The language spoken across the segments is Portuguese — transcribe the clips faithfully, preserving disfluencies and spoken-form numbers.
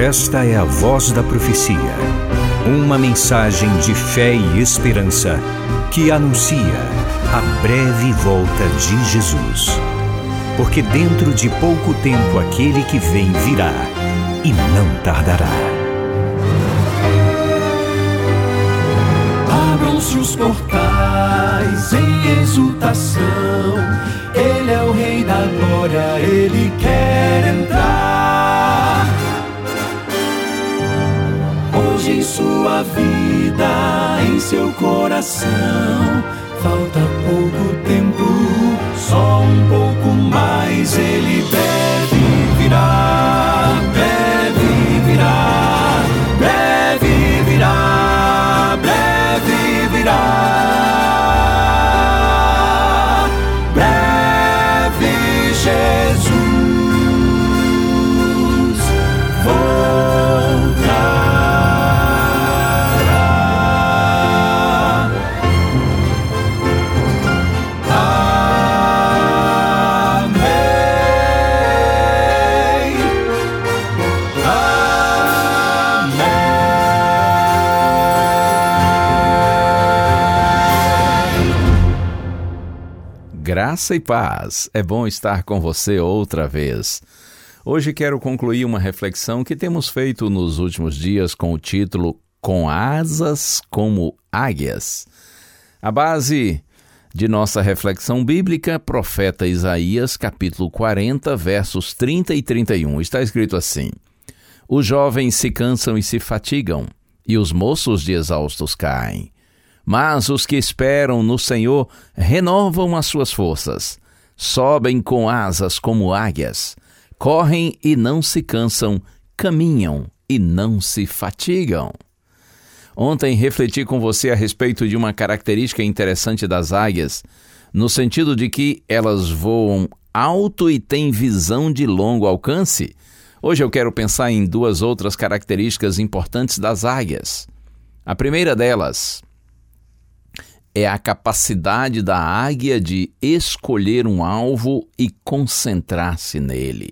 Esta é a Voz da Profecia, uma mensagem de fé e esperança que anuncia a breve volta de Jesus. Porque dentro de pouco tempo aquele que vem virá e não tardará. Abram-se os portais em exultação, Ele é o Rei da Glória, Ele quer entrar. Hoje em sua vida, em seu coração, falta pouco tempo, só um pouco mais, Ele breve virá, breve virá, breve virá, breve virá. Breve Jesus voltará. Amém. Graça e paz, é bom estar com você outra vez. Hoje quero concluir uma reflexão que temos feito nos últimos dias com o título Com Asas como Águias. A base de nossa reflexão bíblica, profeta Isaías, capítulo quarenta, versos trinta e trinta e um, está escrito assim: Os jovens se cansam e se fatigam, e os moços de exaustos caem. Mas os que esperam no Senhor renovam as suas forças, sobem com asas como águias, correm e não se cansam, caminham e não se fatigam. Ontem refleti com você a respeito de uma característica interessante das águias, no sentido de que elas voam alto e têm visão de longo alcance. Hoje eu quero pensar em duas outras características importantes das águias. A primeira delas é a capacidade da águia de escolher um alvo e concentrar-se nele.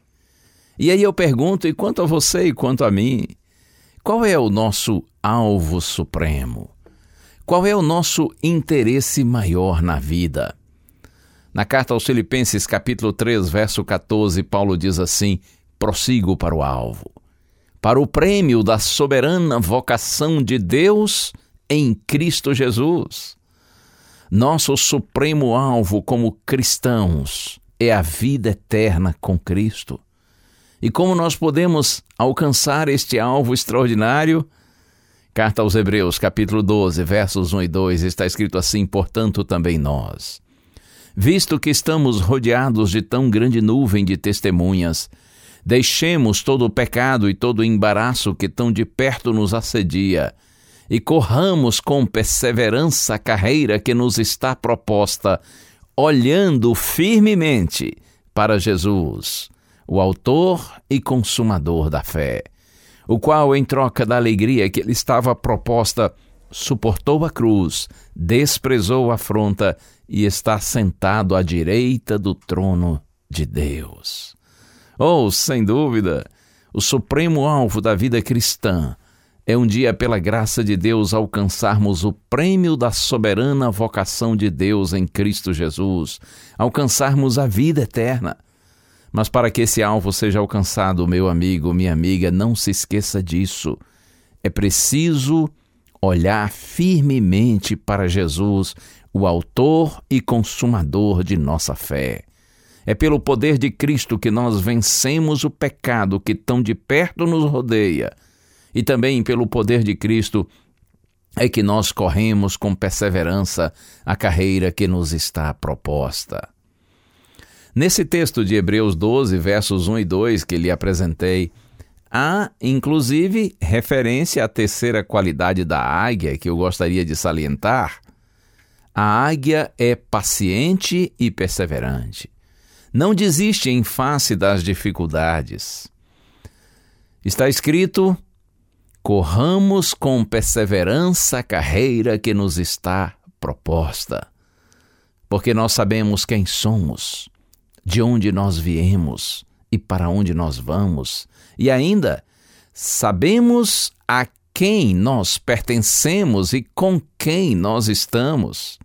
E aí eu pergunto, e quanto a você e quanto a mim, qual é o nosso alvo supremo? Qual é o nosso interesse maior na vida? Na carta aos Filipenses, capítulo três, verso catorze, Paulo diz assim: prossigo para o alvo, para o prêmio da soberana vocação de Deus em Cristo Jesus. Nosso supremo alvo como cristãos é a vida eterna com Cristo. E como nós podemos alcançar este alvo extraordinário? Carta aos Hebreus, capítulo doze, versos um e dois, está escrito assim: portanto também nós, visto que estamos rodeados de tão grande nuvem de testemunhas, deixemos todo o pecado e todo o embaraço que tão de perto nos assedia, e corramos com perseverança a carreira que nos está proposta, olhando firmemente para Jesus, o autor e consumador da fé, o qual, em troca da alegria que lhe estava proposta, suportou a cruz, desprezou a afronta e está sentado à direita do trono de Deus. Oh, sem dúvida, o supremo alvo da vida cristã é um dia, pela graça de Deus, alcançarmos o prêmio da soberana vocação de Deus em Cristo Jesus, alcançarmos a vida eterna. Mas para que esse alvo seja alcançado, meu amigo, minha amiga, não se esqueça disso. É preciso olhar firmemente para Jesus, o autor e consumador de nossa fé. É pelo poder de Cristo que nós vencemos o pecado que tão de perto nos rodeia. E também pelo poder de Cristo é que nós corremos com perseverança a carreira que nos está proposta. Nesse texto de Hebreus doze, versos um e dois que lhe apresentei, há, inclusive, referência à terceira qualidade da águia que eu gostaria de salientar. A águia é paciente e perseverante. Não desiste em face das dificuldades. Está escrito: corramos com perseverança a carreira que nos está proposta, porque nós sabemos quem somos, de onde nós viemos e para onde nós vamos, e ainda sabemos a quem nós pertencemos e com quem nós estamos.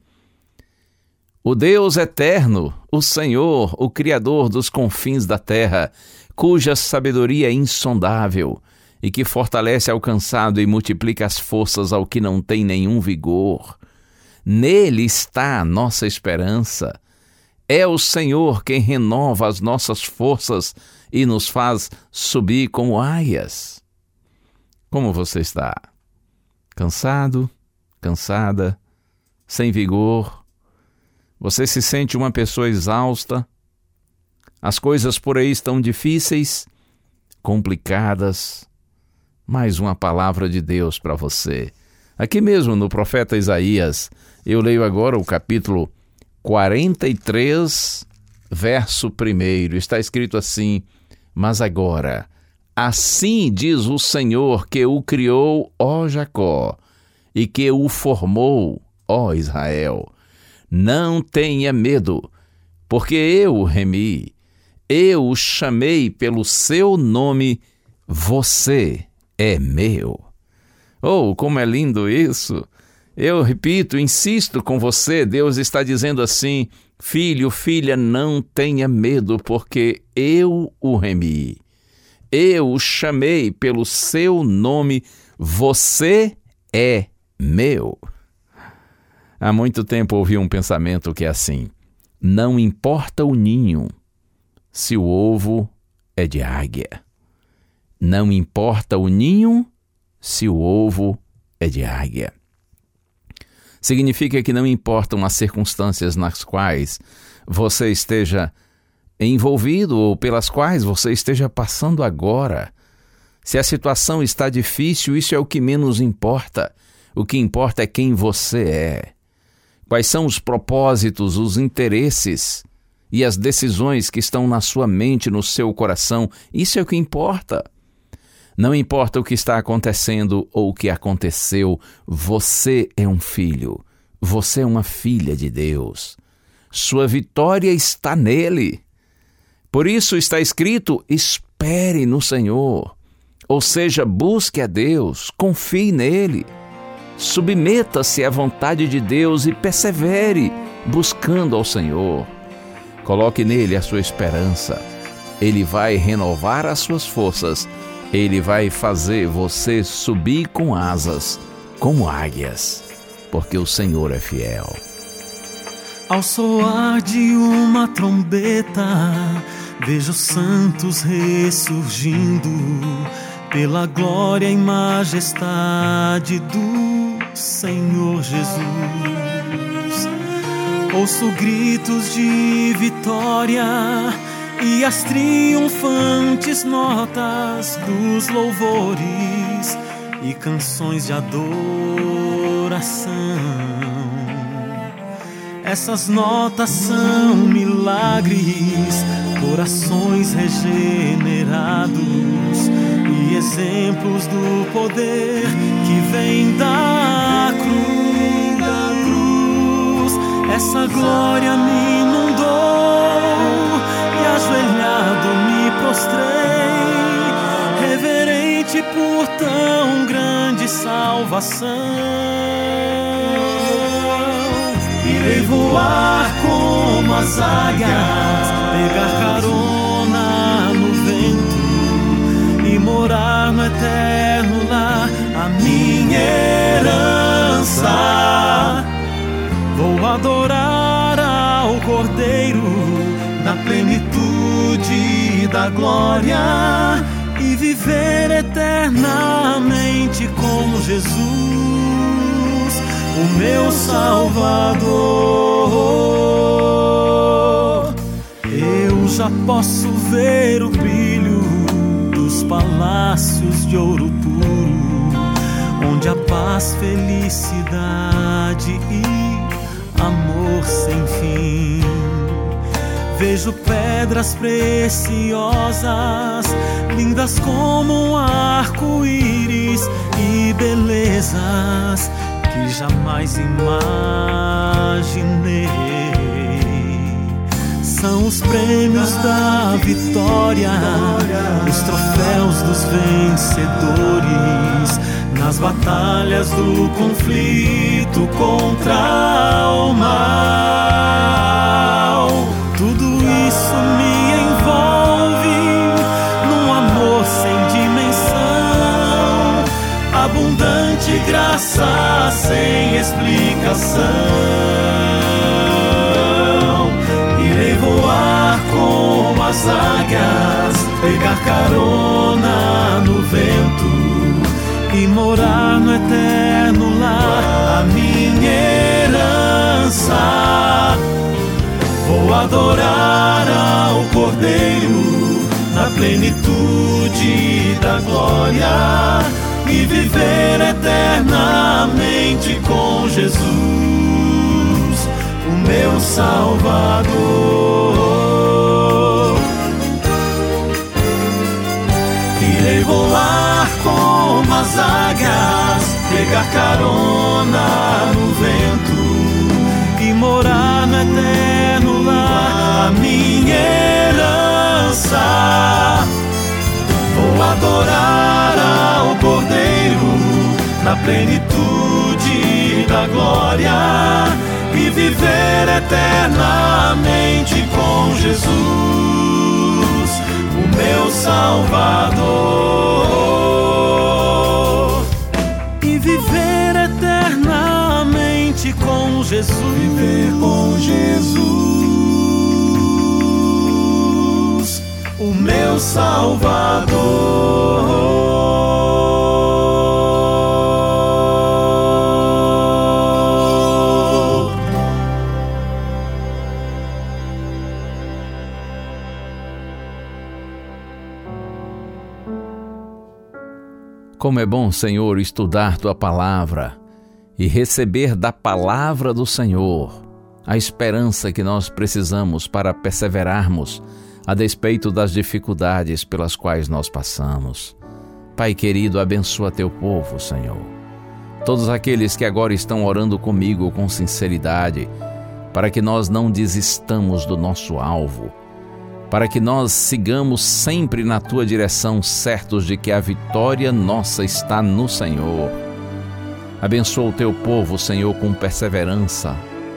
O Deus eterno, o Senhor, o Criador dos confins da terra, cuja sabedoria é insondável e que fortalece ao cansado e multiplica as forças ao que não tem nenhum vigor. Nele está a nossa esperança. É o Senhor quem renova as nossas forças e nos faz subir como aias. Como você está? Cansado? Cansada? Sem vigor? Você se sente uma pessoa exausta? As coisas por aí estão difíceis, complicadas. Mais uma palavra de Deus para você. Aqui mesmo no profeta Isaías, eu leio agora o capítulo quarenta e três, verso primeiro. Está escrito assim: mas agora, assim diz o Senhor que o criou, ó Jacó, e que o formou, ó Israel. Não tenha medo, porque eu o remi, eu o chamei pelo seu nome, você é meu. Oh, como é lindo isso! Eu repito, insisto com você, Deus está dizendo assim: filho, filha, não tenha medo, porque eu o remi, eu o chamei pelo seu nome, você é meu. Há muito tempo ouvi um pensamento que é assim: não importa o ninho, se o ovo é de águia. Não importa o ninho, se o ovo é de águia. Significa que não importam as circunstâncias nas quais você esteja envolvido ou pelas quais você esteja passando agora. Se a situação está difícil, isso é o que menos importa. O que importa é quem você é. Quais são os propósitos, os interesses e as decisões que estão na sua mente, no seu coração. Isso é o que importa. Não importa o que está acontecendo ou o que aconteceu, você é um filho, você é uma filha de Deus. Sua vitória está nele. Por isso está escrito: espere no Senhor. Ou seja, busque a Deus, confie nele. Submeta-se à vontade de Deus e persevere buscando ao Senhor. Coloque nele a sua esperança. Ele vai renovar as suas forças. Ele vai fazer você subir com asas, como águias, porque o Senhor é fiel. Ao soar de uma trombeta, vejo os santos ressurgindo, pela glória e majestade do Senhor Jesus. Ouço gritos de vitória e as triunfantes notas dos louvores e canções de adoração. Essas notas são milagres, corações regenerados e exemplos do poder que vem da cruz, da cruz. Essa glória me inundou e ajoelhado me prostrei, reverente por tão grande salvação. Irei voar como as águias, pegar carona no vento e morar no eterno lar, a minha herança. Vou adorar ao Cordeiro na plenitude da glória e viver eternamente com Jesus, o meu Salvador. Eu já posso ver o brilho dos palácios de ouro puro, onde há paz, felicidade e amor sem fim. Vejo pedras preciosas, lindas como um arco-íris, e belezas que jamais imaginei. são os prêmios da vitória, os troféus dos vencedores, nas batalhas do conflito contra o mal. Tudo isso me envolve num amor sem dimensão, abundante graça sem explicação. Irei voar como as águias, pegar carona no vento e morar no eterno lar, a minha herança. Vou adorar ao Cordeiro na plenitude da glória e viver eternamente com Jesus, o meu Salvador. Irei voar como as águias, pegar carona no vento e morar no eterno lar, a minha herança. Vou adorar ao Cordeiro na plenitude da glória e viver eternamente com Jesus, o meu Salvador. E viver eternamente com Jesus, viver com Jesus, o meu Salvador. Como é bom, Senhor, estudar Tua Palavra e receber da Palavra do Senhor a esperança que nós precisamos para perseverarmos a despeito das dificuldades pelas quais nós passamos. Pai querido, abençoa Teu povo, Senhor. Todos aqueles que agora estão orando comigo com sinceridade, para que nós não desistamos do nosso alvo, para que nós sigamos sempre na Tua direção, certos de que a vitória nossa está no Senhor. Abençoa o Teu povo, Senhor, com perseverança,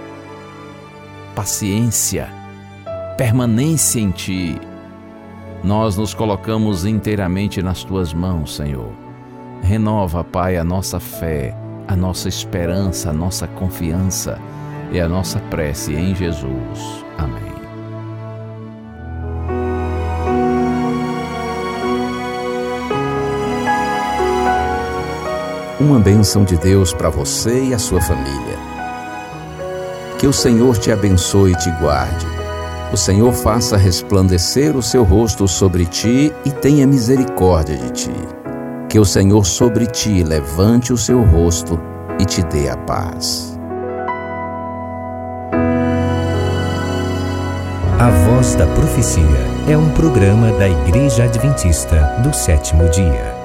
paciência, permanência em Ti. Nós nos colocamos inteiramente nas Tuas mãos, Senhor. Renova, Pai, a nossa fé, a nossa esperança, a nossa confiança e a nossa prece em Jesus. Amém. Uma bênção de Deus para você e a sua família. Que o Senhor te abençoe e te guarde. O Senhor faça resplandecer o seu rosto sobre ti e tenha misericórdia de ti. Que o Senhor sobre ti levante o seu rosto e te dê a paz. A Voz da Profecia é um programa da Igreja Adventista do Sétimo Dia.